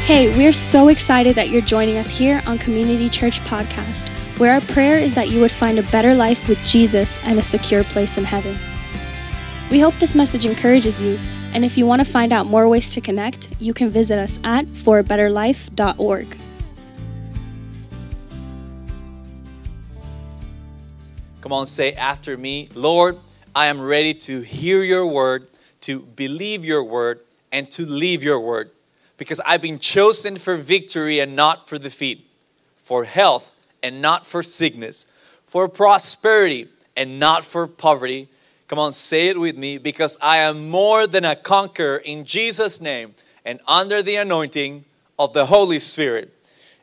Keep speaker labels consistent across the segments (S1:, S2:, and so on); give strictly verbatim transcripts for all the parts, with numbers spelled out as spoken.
S1: Hey, we're so excited that you're joining us here on Community Church Podcast, where our prayer is that you would find a better life with Jesus and a secure place in heaven. We hope this message encourages you, and if you want to find out more ways to connect, you can visit us at for a better life dot org.
S2: Come on, say after me, Lord, I am ready to hear your word, to believe your word, and to leave your word. Because I've been chosen for victory and not for defeat, for health and not for sickness, for prosperity and not for poverty. Come on, say it with me. Because I am more than a conqueror in Jesus' name and under the anointing of the Holy Spirit.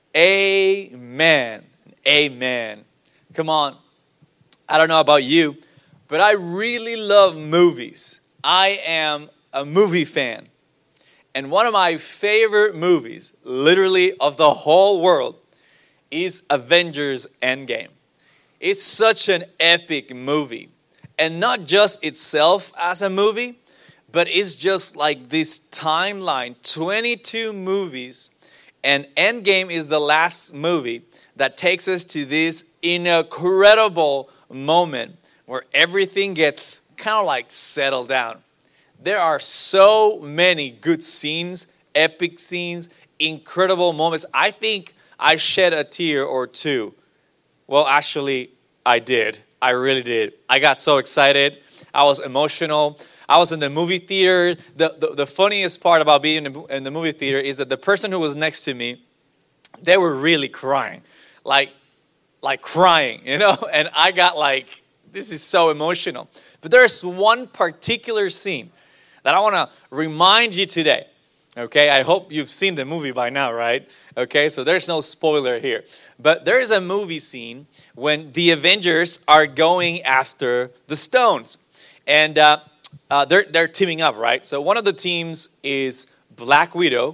S2: Amen. Amen. Come on. I don't know about you, but I really love movies. I am a movie fan. And one of my favorite movies, literally of the whole world, is Avengers Endgame. It's such an epic movie. And not just itself as a movie, but it's just like this timeline, twenty-two movies. And Endgame is the last movie that takes us to this incredible moment where everything gets kind of like settled down. There are so many good scenes, epic scenes, incredible moments. I think I shed a tear or two. Well, actually, I did. I really did. I got so excited. I was emotional. I was in the movie theater. The, the, the funniest part about being in the, in the movie theater is that the person who was next to me, they were really crying. Like, like crying, you know? And I got like, this is so emotional. But there's one particular scene that I want to remind you today, okay? I hope you've seen the movie by now, right? Okay, so there's no spoiler here. But there is a movie scene when the Avengers are going after the Stones. And uh, uh, they're, they're teaming up, right? So one of the teams is Black Widow,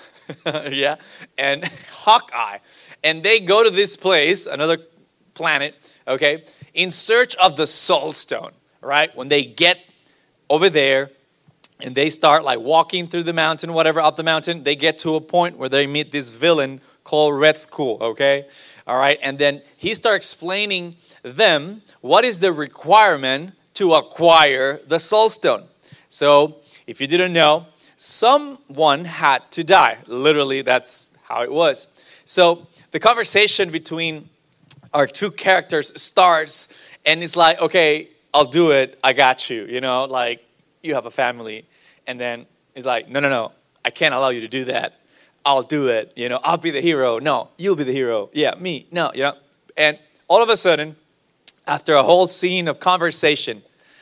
S2: yeah, and Hawkeye. And they go to this place, another planet, okay, in search of the Soul Stone, right? When they get over there, and they start like walking through the mountain, whatever, up the mountain. They get to a point where they meet this villain called Red Skull, okay? All right, and then he starts explaining them what is the requirement to acquire the Soul Stone. So, if you didn't know, someone had to die. Literally, that's how it was. So, the conversation between our two characters starts, and it's like, okay, I'll do it, I got you, you know, like, you have a family. And then he's like, no, no, no, I can't allow you to do that. I'll do it. You know, I'll be the hero. No, you'll be the hero. Yeah, me. No, you know. And all of a sudden, after a whole scene of conversation,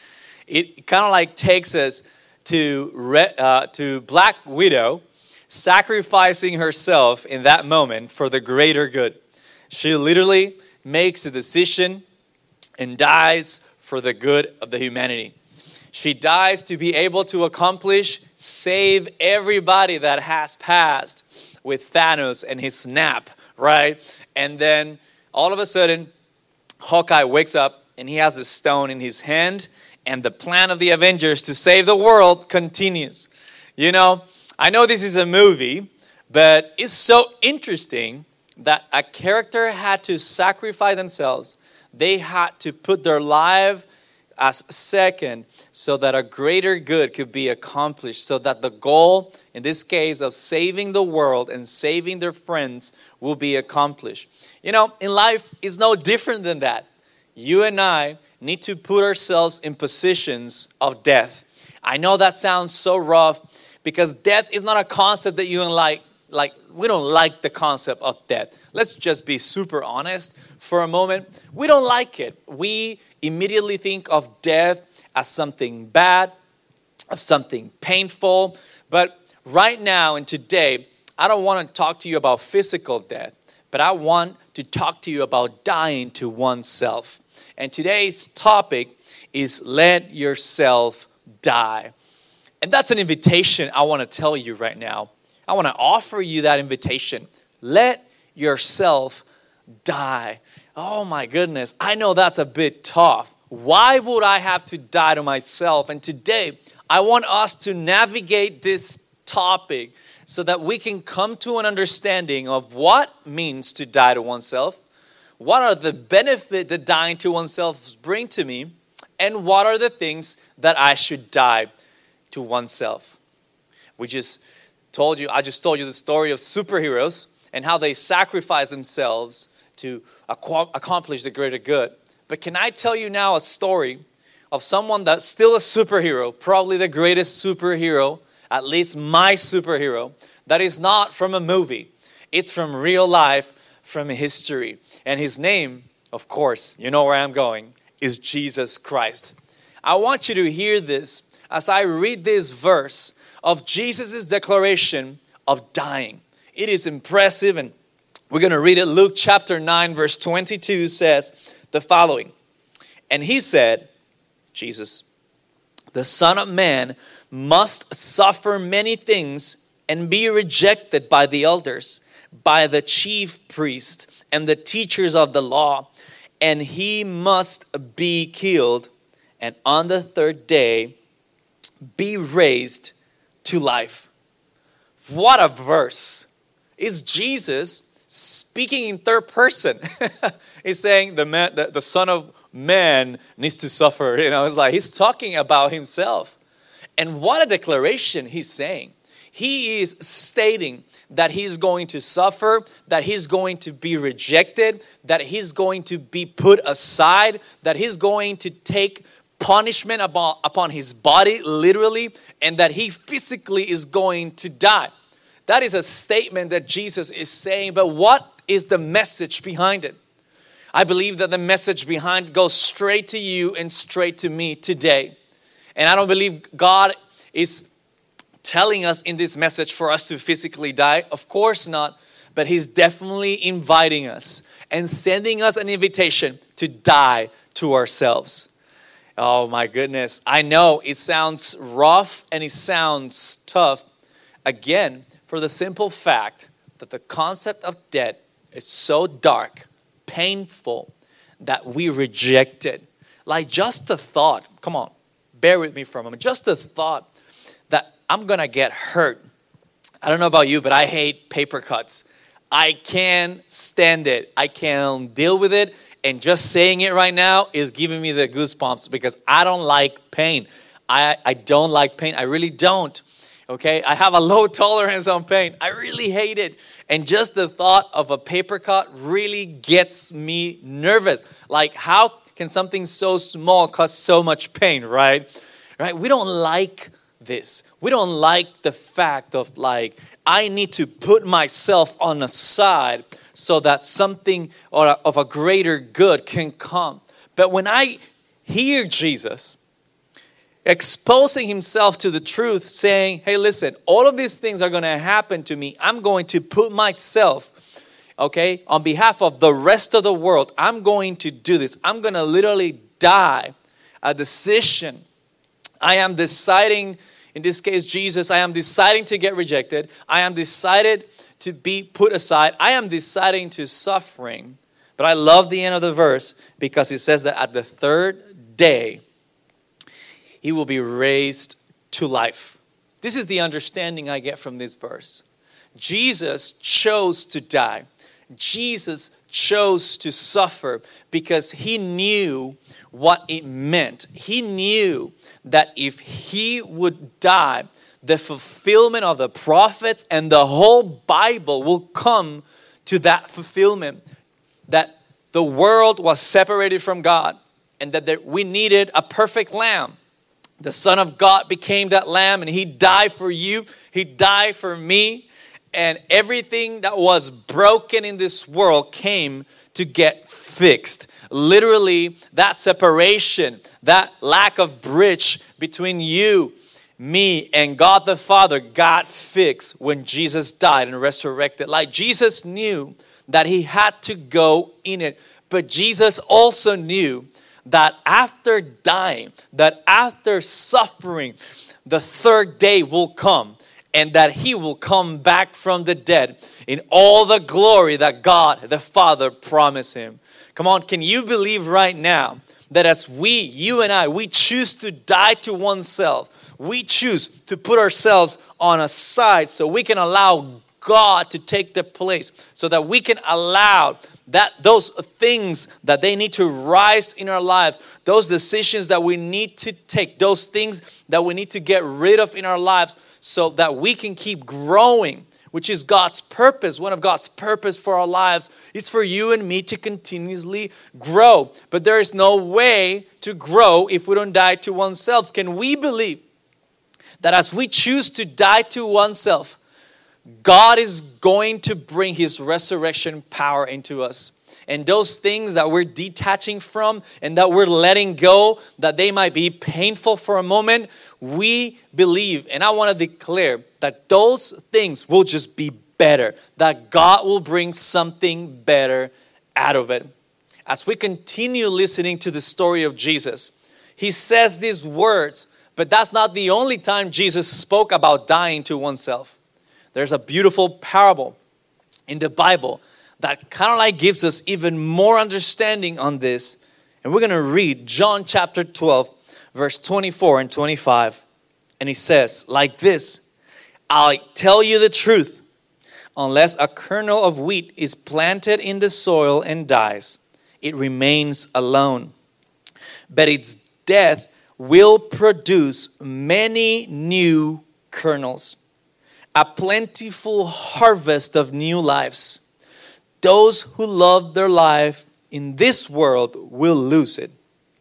S2: it kind of like takes us to, uh, to Black Widow sacrificing herself in that moment for the greater good. She literally makes a decision and dies for the good of the humanity. She dies to be able to accomplish, save everybody that has passed with Thanos and his snap, right? And then all of a sudden, Hawkeye wakes up and he has a stone in his hand, and the plan of the Avengers to save the world continues. You know, I know this is a movie, but it's so interesting that a character had to sacrifice themselves. They had to put their life as second so that a greater good could be accomplished, so that the goal, in this case, of saving the world and saving their friends will be accomplished. You know, in life, it's no different than that. You and I need to put ourselves in positions of death. I know that sounds so rough because death is not a concept that you and like, like we don't like the concept of death. Let's just be super honest for a moment. We don't like it. We immediately think of death as something bad, of something painful. But right now and today, I don't want to talk to you about physical death, but I want to talk to you about dying to oneself. And today's topic is let yourself die. And that's an invitation I want to tell you right now. I want to offer you that invitation. Let yourself die. Oh my goodness, I know that's a bit tough. Why would I have to die to myself? And today, I want us to navigate this topic so that we can come to an understanding of what it means to die to oneself, what are the benefits that dying to oneself bring to me, and what are the things that I should die to oneself. We just told you, I just told you the story of superheroes and how they sacrifice themselves to accomplish the greater good. But can I tell you now a story of someone that's still a superhero, probably the greatest superhero, at least my superhero, that is not from a movie. It's from real life, from history. And his name, of course, you know where I'm going, is Jesus Christ. I want you to hear this as I read this verse of Jesus' declaration of dying. It is impressive, and we're going to read it. Luke chapter nine, verse twenty-two says the following. And he said, Jesus, the Son of Man must suffer many things and be rejected by the elders, by the chief priests and the teachers of the law, and he must be killed, and on the third day be raised to life. What a verse. It's Jesus speaking in third person. He's saying the man, the, the Son of Man needs to suffer. You know, it's like he's talking about himself. And what a declaration he's saying. He is stating that he's going to suffer, that he's going to be rejected, that he's going to be put aside, that he's going to take punishment upon, upon his body, literally, and that he physically is going to die. That is a statement that Jesus is saying, but what is the message behind it? I believe that the message behind goes straight to you and straight to me today. And I don't believe God is telling us in this message for us to physically die. Of course not. But he's definitely inviting us and sending us an invitation to die to ourselves. Oh my goodness. I know it sounds rough and it sounds tough. Again, for the simple fact that the concept of death is so dark, painful, that we reject it. Like just the thought, come on, bear with me for a moment. Just the thought that I'm going to get hurt. I don't know about you, but I hate paper cuts. I can't stand it. I can't deal with it. And just saying it right now is giving me the goosebumps because I don't like pain. I, I don't like pain. I really don't. Okay, I have a low tolerance on pain. I really hate it. And just the thought of a paper cut really gets me nervous. Like, how can something so small cause so much pain, right? Right? We don't like this. We don't like the fact of like, I need to put myself on the side so that something or of a greater good can come. But when I hear Jesus exposing himself to the truth, saying, hey, listen, all of these things are going to happen to me. I'm going to put myself, okay, on behalf of the rest of the world. I'm going to do this. I'm going to literally die. A decision. I am deciding, in this case, Jesus, I am deciding to get rejected. I am decided to be put aside. I am deciding to suffering. But I love the end of the verse because it says that at the third day, he will be raised to life. This is the understanding I get from this verse. Jesus chose to die. Jesus chose to suffer because he knew what it meant. He knew that if he would die, the fulfillment of the prophets and the whole Bible will come to that fulfillment. That the world was separated from God and that there, we needed a perfect lamb. The Son of God became that lamb and he died for you. He died for me. And everything that was broken in this world came to get fixed. Literally, that separation, that lack of bridge between you, me, and God the Father got fixed when Jesus died and resurrected. Like Jesus knew that he had to go in it. But Jesus also knew that after dying, that after suffering, the third day will come and that he will come back from the dead in all the glory that God the Father promised him. Come on, can you believe right now that as we, you and I, we choose to die to oneself. We choose to put ourselves on a side so we can allow God to take the place, so that we can allow that those things that they need to rise in our lives, those decisions that we need to take, those things that we need to get rid of in our lives, so that we can keep growing, which is God's purpose. One of God's purpose for our lives is for you and me to continuously grow. But there is no way to grow if we don't die to oneself. Can we believe that as we choose to die to oneself, God is going to bring His resurrection power into us? And those things that we're detaching from and that we're letting go, that they might be painful for a moment, we believe, and I want to declare that those things will just be better, that God will bring something better out of it. As we continue listening to the story of Jesus, He says these words, but that's not the only time Jesus spoke about dying to oneself. There's a beautiful parable in the Bible that kind of like gives us even more understanding on this. And we're going to read John chapter twelve, verse twenty-four and twenty-five. And he says like this, I tell you the truth, unless a kernel of wheat is planted in the soil and dies, it remains alone. But its death will produce many new kernels, a plentiful harvest of new lives. Those who love their life in this world will lose it.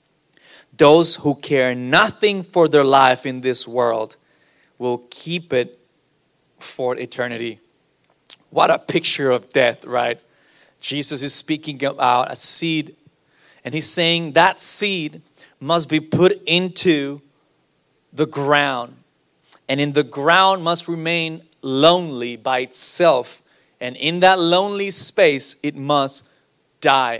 S2: Those who care nothing for their life in this world will keep it for eternity. What a picture of death, right? Jesus is speaking about a seed, and He's saying that seed must be put into the ground. And in the ground must remain lonely by itself. And in that lonely space, it must die.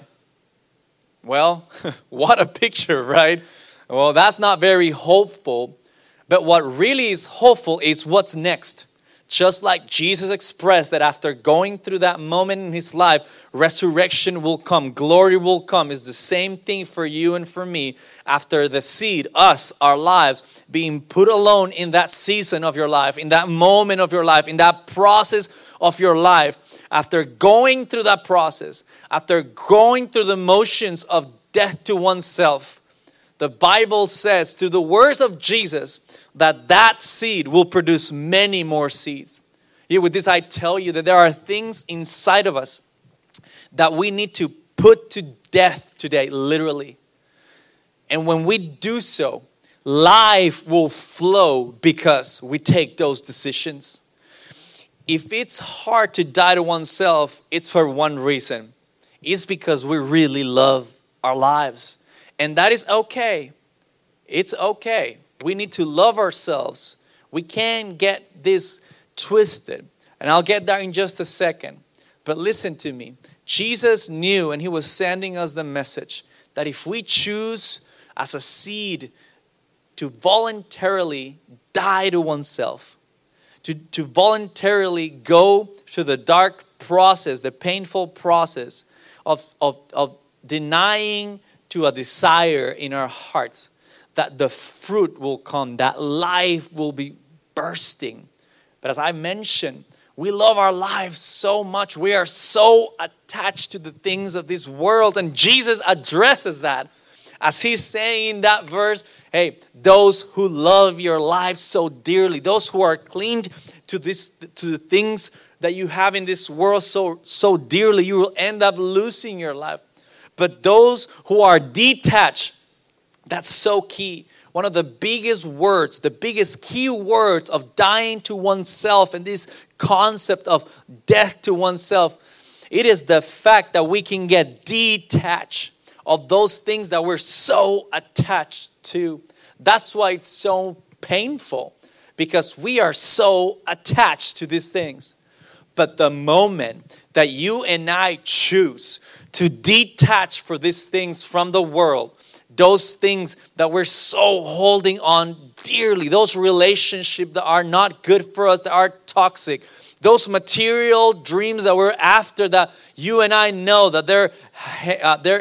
S2: Well, what a picture, right? Well, that's not very hopeful. But what really is hopeful is what's next. Just like Jesus expressed that after going through that moment in His life, resurrection will come, glory will come. It's the same thing for you and for me. After the seed, us, our lives, being put alone in that season of your life, in that moment of your life, in that process of your life, after going through that process, after going through the motions of death to oneself, the Bible says through the words of Jesus that that seed will produce many more seeds. Here with this, I tell you that there are things inside of us that we need to put to death today, literally. And when we do so, life will flow because we take those decisions. If it's hard to die to oneself, it's for one reason. It's because we really love our lives. And that is okay. It's okay. We need to love ourselves. We can't get this twisted. And I'll get there in just a second. But listen to me. Jesus knew, and He was sending us the message, that if we choose as a seed to voluntarily die to oneself, to, to voluntarily go through the dark process, the painful process of, of, of denying to a desire in our hearts, that the fruit will come, that life will be bursting. But as I mentioned, we love our lives so much. We are so attached to the things of this world. And Jesus addresses that as He's saying in that verse, hey, those who love your lives so dearly, those who are clinged to this, to the things that you have in this world so, so dearly, you will end up losing your life. But those who are detached, that's so key. One of the biggest words, the biggest key words of dying to oneself and this concept of death to oneself, it is the fact that we can get detached of those things that we're so attached to. That's why it's so painful, because we are so attached to these things. But the moment that you and I choose to detach for these things from the world, those things that we're so holding on dearly, those relationships that are not good for us, that are toxic, those material dreams that we're after, that you and I know that they're uh, they're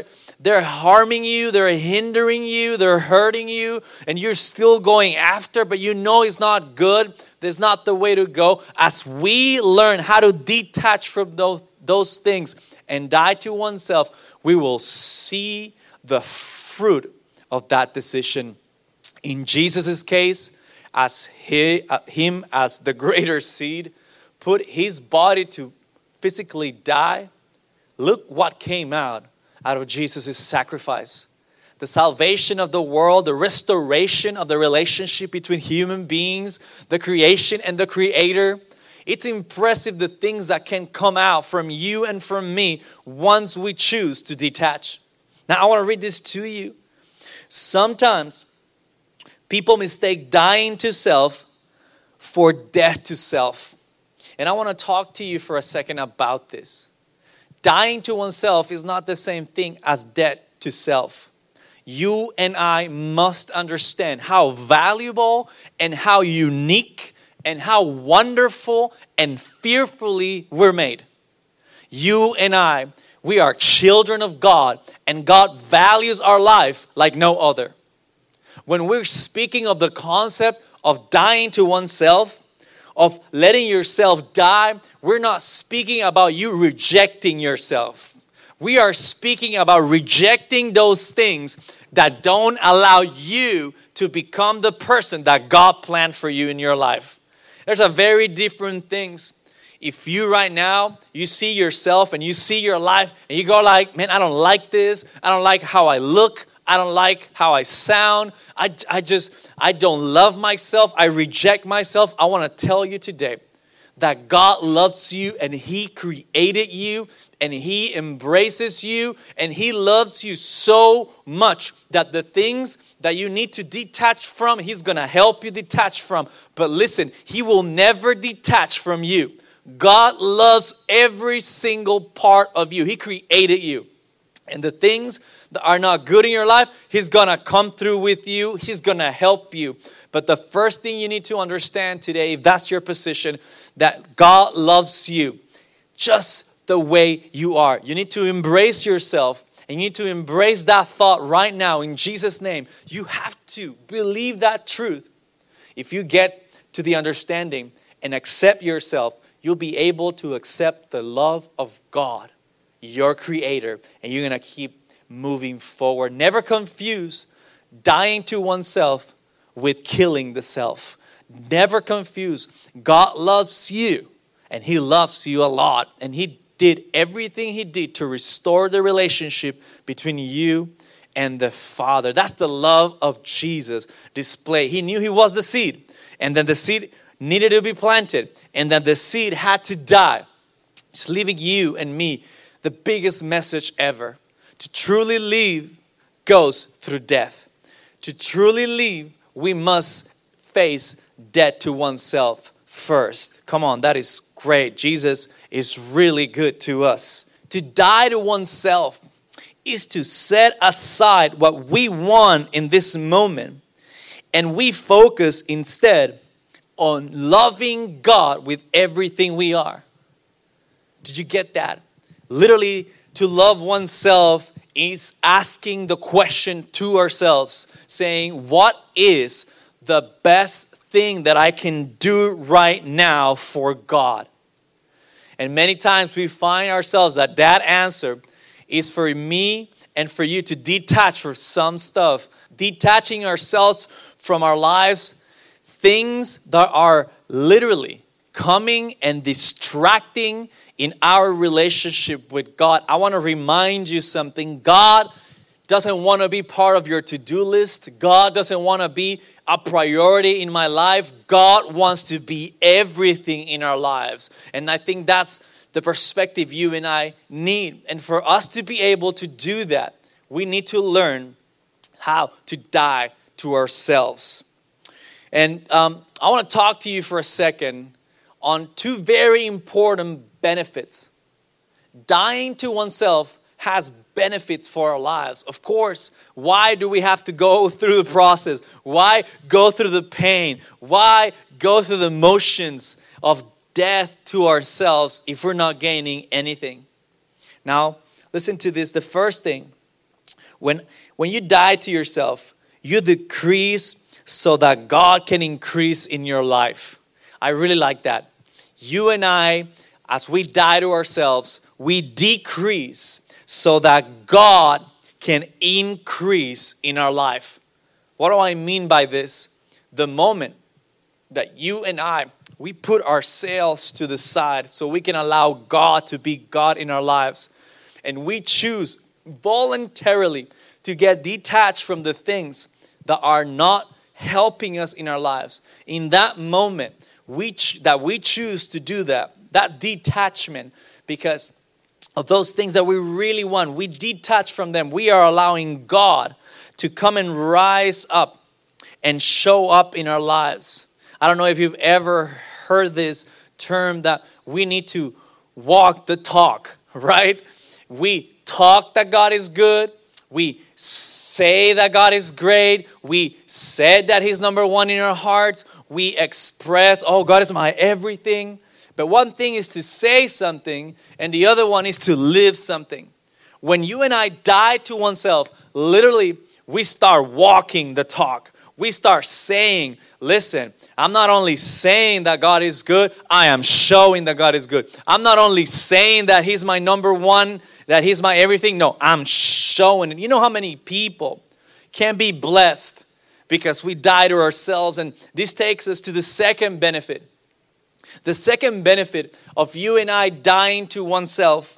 S2: they're harming you, they're hindering you, they're hurting you, and you're still going after, but you know it's not good, that's not the way to go. As we learn how to detach from those, those things and die to oneself, we will see the fruit of that decision. In Jesus' case, as he, uh, him as the greater seed, put his body to physically die, look what came out out of Jesus' sacrifice. The salvation of the world, the restoration of the relationship between human beings, the creation and the Creator. It's impressive the things that can come out from you and from me once we choose to detach. Now I want to read this to you. Sometimes people mistake dying to self for death to self. And I want to talk to you for a second about this. Dying to oneself is not the same thing as death to self. You and I must understand how valuable and how unique and how wonderful and fearfully we're made. You and I, we are children of God, and God values our life like no other. When we're speaking of the concept of dying to oneself, of letting yourself die, we're not speaking about you rejecting yourself. We are speaking about rejecting those things that don't allow you to become the person that God planned for you in your life. There's a very different things. If you right now, you see yourself and you see your life and you go like, man, I don't like this. I don't like how I look. I don't like how I sound. I, I just, I don't love myself. I reject myself. I want to tell you today that God loves you and He created you and He embraces you and He loves you so much that the things that you need to detach from, He's going to help you detach from. But listen, He will never detach from you. God loves every single part of you. He created you. And the things that are not good in your life, He's going to come through with you. He's going to help you. But the first thing you need to understand today, if that's your position, that God loves you just the way you are. You need to embrace yourself. And you need to embrace that thought right now in Jesus' name. You have to believe that truth. If you get to the understanding and accept yourself, you'll be able to accept the love of God, your Creator, and you're going to keep moving forward. Never confuse dying to oneself with killing the self. Never confuse. God loves you, and He loves you a lot, and He did everything He did to restore the relationship between you and the Father. That's the love of Jesus displayed. He knew He was the seed, and then the seed needed to be planted, and then the seed had to die. Just leaving you and me the biggest message ever. To truly live goes through death. To truly live, we must face death to oneself first. Come on, that is great. Jesus is really good to us. To die to oneself is to set aside what we want in this moment, and we focus instead on loving God with everything we are. Did you get that? Literally, to love oneself is asking the question to ourselves, saying, what is the best thing that I can do right now for God? And many times we find ourselves that that answer is for me and for you to detach from some stuff. Detaching ourselves from our lives, things that are literally coming and distracting in our relationship with God. I want to remind you something. God doesn't want to be part of your to-do list. God doesn't want to be a priority in my life. God wants to be everything in our lives. And I think that's the perspective you and I need. And for us to be able to do that, we need to learn how to die to ourselves. And um, I want to talk to you for a second on two very important benefits. Dying to oneself has benefits for our lives. Of course, why do we have to go through the process? Why go through the pain? Why go through the motions of death to ourselves if we're not gaining anything? Now, listen to this. The first thing, When, when you die to yourself, you decrease so that God can increase in your life. I really like that. You and I, as we die to ourselves, we decrease so that God can increase in our life. What do I mean by this? The moment that you and I, we put ourselves to the side so we can allow God to be God in our lives, and we choose voluntarily to get detached from the things that are not helping us in our lives. In that moment, we ch- that we choose to do that, that detachment, because of those things that we really want, we detach from them. We are allowing God to come and rise up and show up in our lives. I don't know if you've ever heard this term that we need to walk the talk, right? We talk that God is good. We say that God is great. We said that He's number one in our hearts. We express, oh, God is my everything. But one thing is to say something, and the other one is to live something. When you and I die to oneself, literally, we start walking the talk. We start saying, listen, I'm not only saying that God is good, I am showing that God is good. I'm not only saying that He's my number one, that He's my everything. No, I'm showing it. You know how many people can be blessed because we die to ourselves? And this takes us to the second benefit. The second benefit of you and I dying to oneself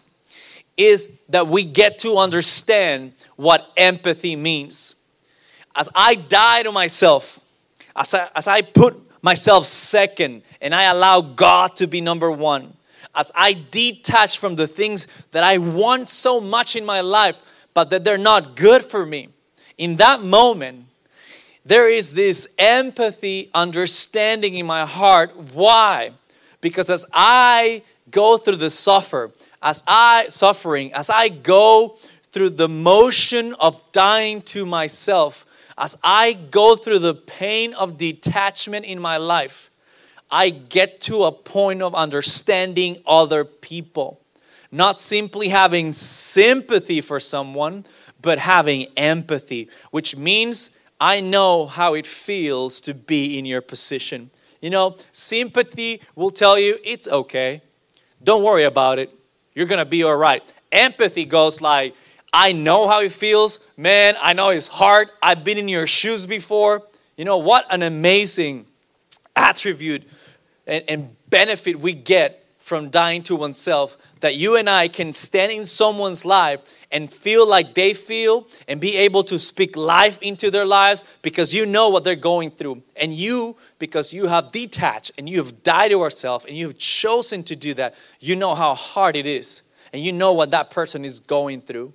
S2: is that we get to understand what empathy means. As I die to myself, as I, as I put myself second and I allow God to be number one, as I detach from the things that I want so much in my life, but that they're not good for me, in that moment, there is this empathy, understanding in my heart. Why? Because as I go through the suffer, as I suffering, as I go through the motion of dying to myself, as I go through the pain of detachment in my life, I get to a point of understanding other people. Not simply having sympathy for someone, but having empathy, which means I know how it feels to be in your position. You know, sympathy will tell you it's okay. Don't worry about it. You're going to be all right. Empathy goes like, I know how it feels. Man, I know it's hard. I've been in your shoes before. You know, what an amazing attribute and, and benefit we get from dying to oneself, that you and I can stand in someone's life and feel like they feel and be able to speak life into their lives because you know what they're going through. And you, because you have detached and you have died to yourself and you've chosen to do that, you know how hard it is. And you know what that person is going through.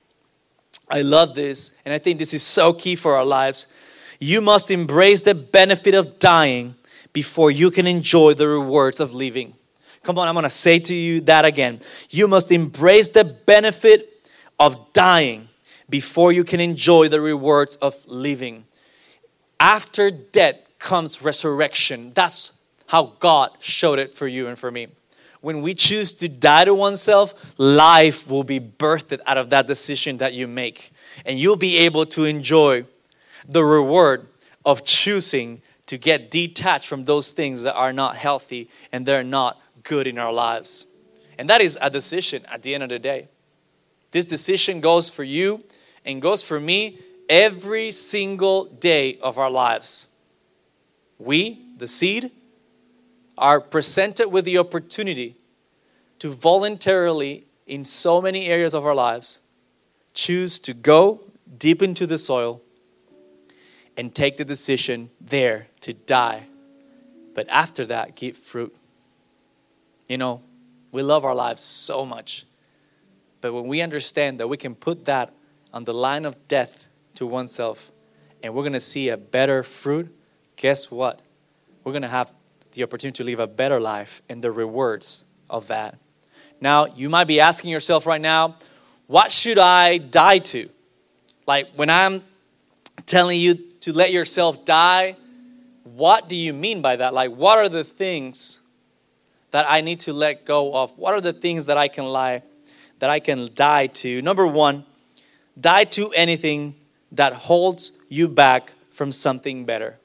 S2: I love this, and I think this is so key for our lives. You must embrace the benefit of dying before you can enjoy the rewards of living. Come on, I'm going to say to you that again. You must embrace the benefit of dying before you can enjoy the rewards of living. After death comes resurrection. That's how God showed it for you and for me. When we choose to die to oneself, life will be birthed out of that decision that you make. And you'll be able to enjoy the reward of choosing to get detached from those things that are not healthy and they're not good in our lives. And that is a decision at the end of the day. This decision goes for you and goes for me every single day of our lives. We, the seed, are presented with the opportunity to voluntarily, in so many areas of our lives, choose to go deep into the soil and take the decision there to die. But after that, give fruit. You know, we love our lives so much. But when we understand that we can put that on the line of death to oneself and we're going to see a better fruit, guess what? We're going to have the opportunity to live a better life and the rewards of that. Now, you might be asking yourself right now, what should I die to? Like when I'm telling you to let yourself die, what do you mean by that? Like what are the things that I need to let go of? What are the things that I can lie, that I can die to? Number one, Die to anything that holds you back from something better.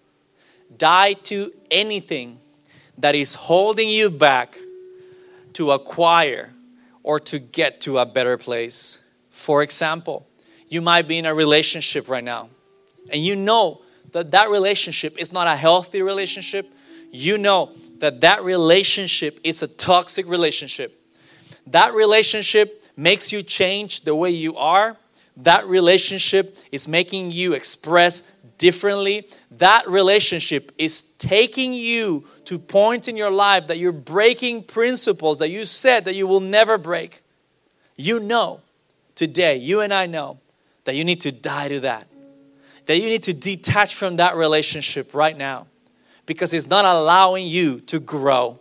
S2: Die to anything that is holding you back to acquire or to get to a better place. For example, you might be in a relationship right now, and you know that that relationship is not a healthy relationship. You know that that relationship is a toxic relationship. That relationship makes you change the way you are. That relationship is making you express differently. That relationship is taking you to points in your life that you're breaking principles that you said that you will never break. You know today, you and I know that you need to die to that. That you need to detach from that relationship right now, because it's not allowing you to grow.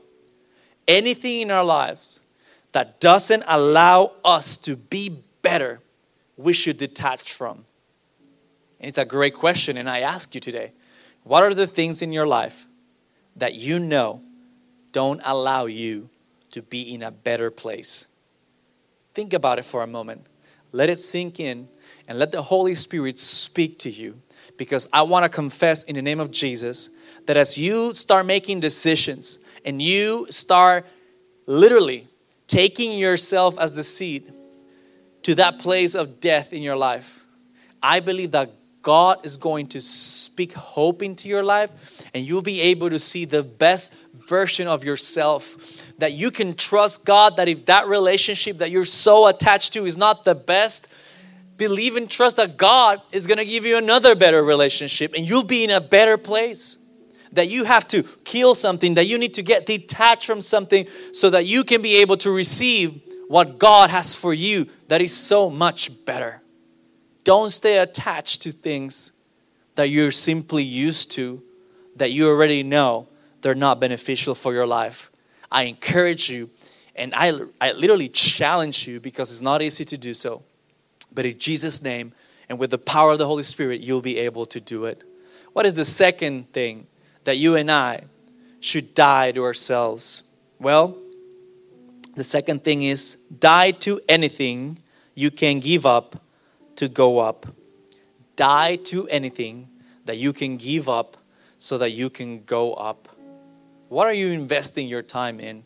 S2: Anything in our lives that doesn't allow us to be better, we should detach from. And it's a great question, and I ask you today, what are the things in your life that you know don't allow you to be in a better place? Think about it for a moment. Let it sink in and let the Holy Spirit speak to you, because I want to confess in the name of Jesus that as you start making decisions and you start literally taking yourself as the seed to that place of death in your life, I believe that God is going to speak hope into your life, and you'll be able to see the best version of yourself. That you can trust God, that if that relationship that you're so attached to is not the best, believe and trust that God is going to give you another better relationship, and you'll be in a better place. That you have to kill something, that you need to get detached from something so that you can be able to receive what God has for you that is so much better. Don't stay attached to things that you're simply used to, that you already know they're not beneficial for your life. I encourage you, and I, I literally challenge you, because it's not easy to do so. But in Jesus' name and with the power of the Holy Spirit, you'll be able to do it. What is the second thing that you and I should die to ourselves? Well, the second thing is die to anything you can give up to go up. Die to anything that you can give up so that you can go up. What are you investing your time in?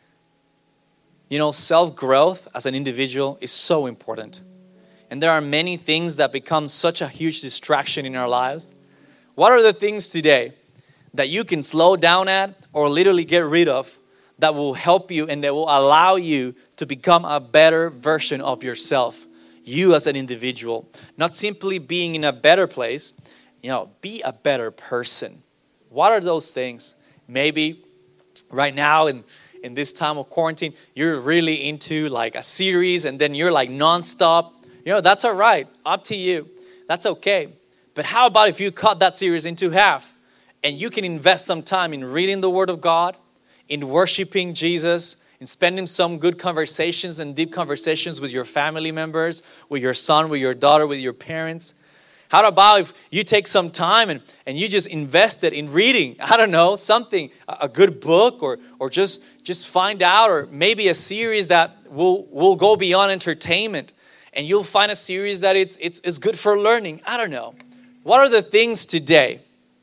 S2: You know, self-growth as an individual is so important. And there are many things that become such a huge distraction in our lives. What are the things today that you can slow down at or literally get rid of that will help you and that will allow you to become a better version of yourself? You as an individual, not simply being in a better place, you know, be a better person. What are those things? Maybe right now in, in this time of quarantine, you're really into like a series and then you're like nonstop. You know, that's all right. Up to you. That's okay. But how about if you cut that series into half and you can invest some time in reading the Word of God, in worshiping Jesus, in spending some good conversations and deep conversations with your family members, with your son, with your daughter, with your parents? How about if you take some time and, and you just invest it in reading, I don't know, something, a good book, or or just, just find out, or maybe a series that will, will go beyond entertainment, and you'll find a series that it's, it's, it's good for learning. I don't know. What are the things today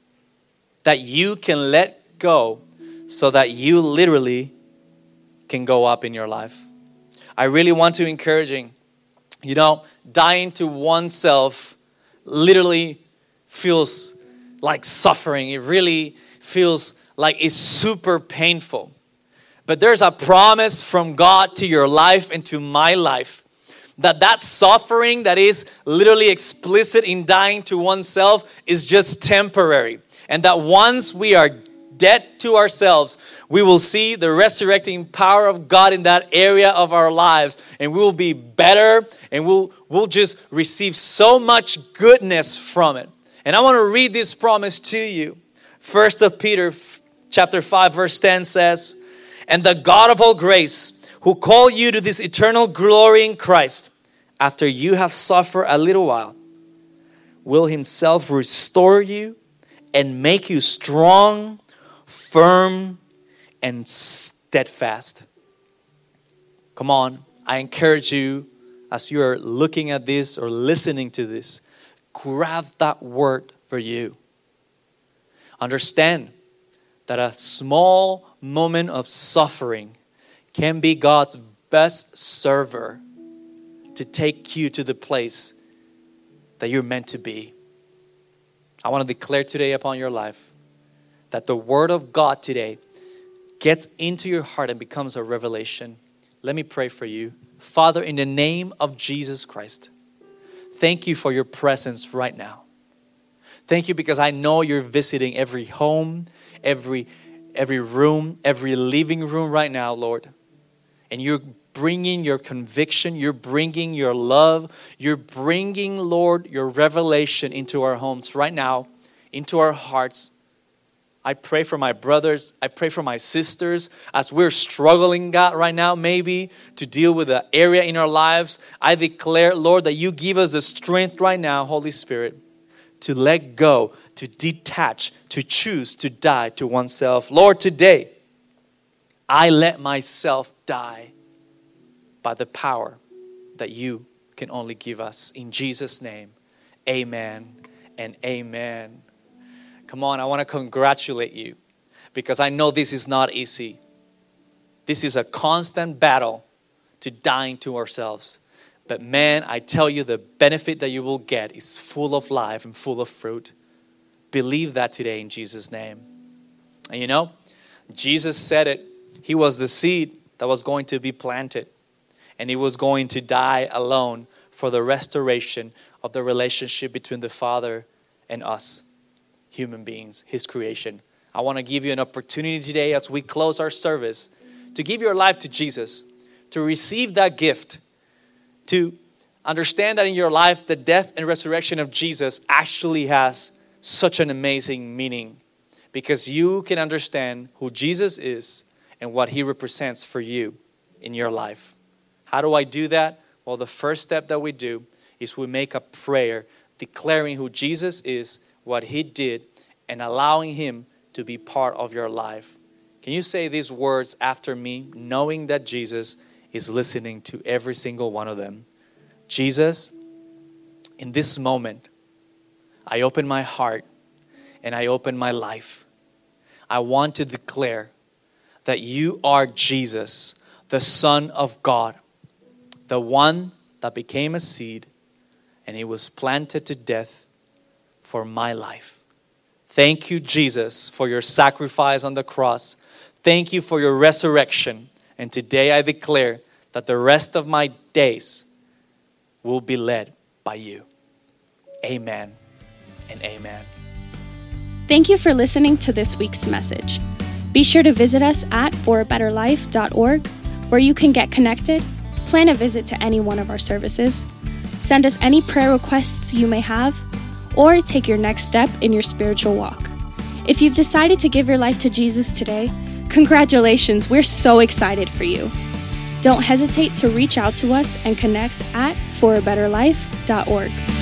S2: that you can let go so that you literally can go up in your life? I really want to encourage you. You know, dying to oneself literally feels like suffering. It really feels like it's super painful. But there's a promise from God to your life and to my life that that suffering that is literally explicit in dying to oneself is just temporary. And that once we are dead to ourselves, we will see the resurrecting power of God in that area of our lives, and we will be better, and we'll we'll just receive so much goodness from it. And I want to read this promise to you. First of Peter chapter five verse ten says, "And the God of all grace, who called you to this eternal glory in Christ, after you have suffered a little while, will himself restore you and make you strong, firm, and steadfast." Come on, I encourage you as you are looking at this or listening to this, grab that word for you. Understand that a small moment of suffering can be God's best server to take you to the place that you're meant to be. I want to declare today upon your life that the word of God today gets into your heart and becomes a revelation. Let me pray for you. Father, in the name of Jesus Christ, thank you for your presence right now. Thank you because I know you're visiting every home, every, every room, every living room right now, Lord. And you're bringing your conviction, you're bringing your love, you're bringing, Lord, your revelation into our homes right now, into our hearts. I pray for my brothers, I pray for my sisters as we're struggling, God, right now, maybe to deal with the area in our lives. I declare, Lord, that you give us the strength right now, Holy Spirit, to let go, to detach, to choose to die to oneself. Lord, today, I let myself die by the power that you can only give us. In Jesus' name, amen and amen. Come on, I want to congratulate you because I know this is not easy. This is a constant battle to dying to ourselves. But man, I tell you, the benefit that you will get is full of life and full of fruit. Believe that today in Jesus' name. And you know, Jesus said it. He was the seed that was going to be planted. And he was going to die alone for the restoration of the relationship between the Father and us, human beings, his creation. I want to give you an opportunity today as we close our service to give your life to Jesus, to receive that gift, to understand that in your life the death and resurrection of Jesus actually has such an amazing meaning because you can understand who Jesus is and what he represents for you in your life. How do I do that? Well, the first step that we do is we make a prayer declaring who Jesus is, what he did, and allowing him to be part of your life. Can you say these words after me, knowing that Jesus is listening to every single one of them? Jesus, in this moment, I open my heart and I open my life. I want to declare that you are Jesus, the Son of God, the one that became a seed and he was planted to death for my life. Thank you, Jesus, for your sacrifice on the cross. Thank you for your resurrection. And today I declare that the rest of my days will be led by you. Amen and amen.
S1: Thank you for listening to this week's message. Be sure to visit us at for a better life dot org, where you can get connected, plan a visit to any one of our services, send us any prayer requests you may have, or take your next step in your spiritual walk. If you've decided to give your life to Jesus today, congratulations, we're so excited for you. Don't hesitate to reach out to us and connect at for a better life dot org.